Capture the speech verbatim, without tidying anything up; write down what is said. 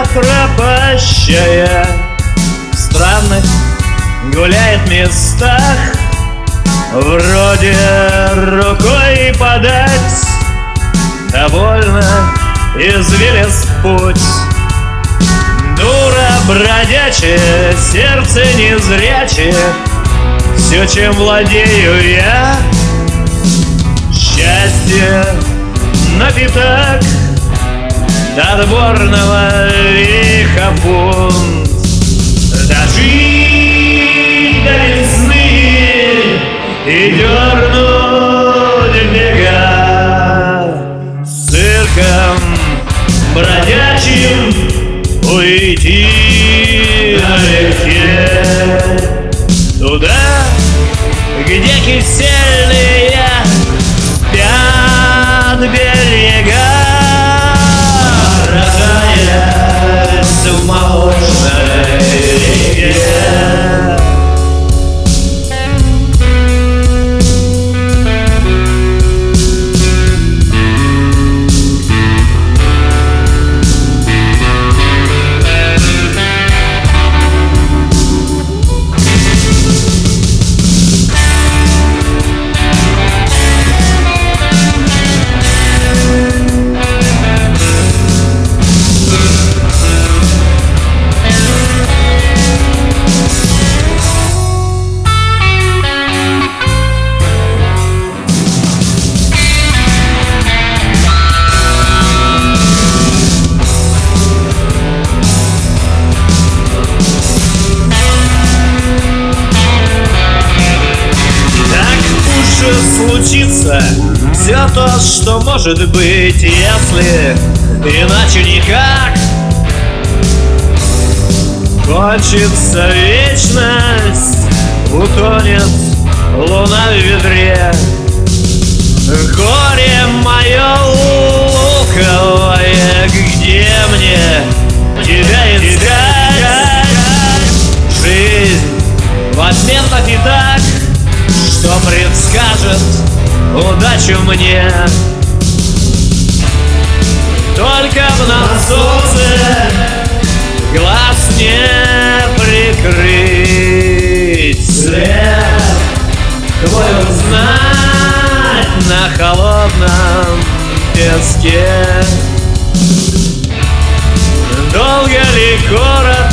пропащая в странных гуляет местах. Вроде рукой подать, довольно извилист путь. Дура бродячая, сердце незрячее, все, чем владею я. Счастье напиток до отборного века бунт. Дожить до весны и дернуть бега, с цирком бродячим уйти налегке, туда, где кисельные спят берега, рожаясь в молочной реке. Случится все то, что может быть, если иначе никак. Кончится вечность, утонет луна в ведре. Горе мое луковое, где мне тебя искать? Жизнь в ответ на пятак, что предскажет удачу мне. Только в насосе глаз не прикрыть, след твой узнать на холодном песке. Долго ли, коротко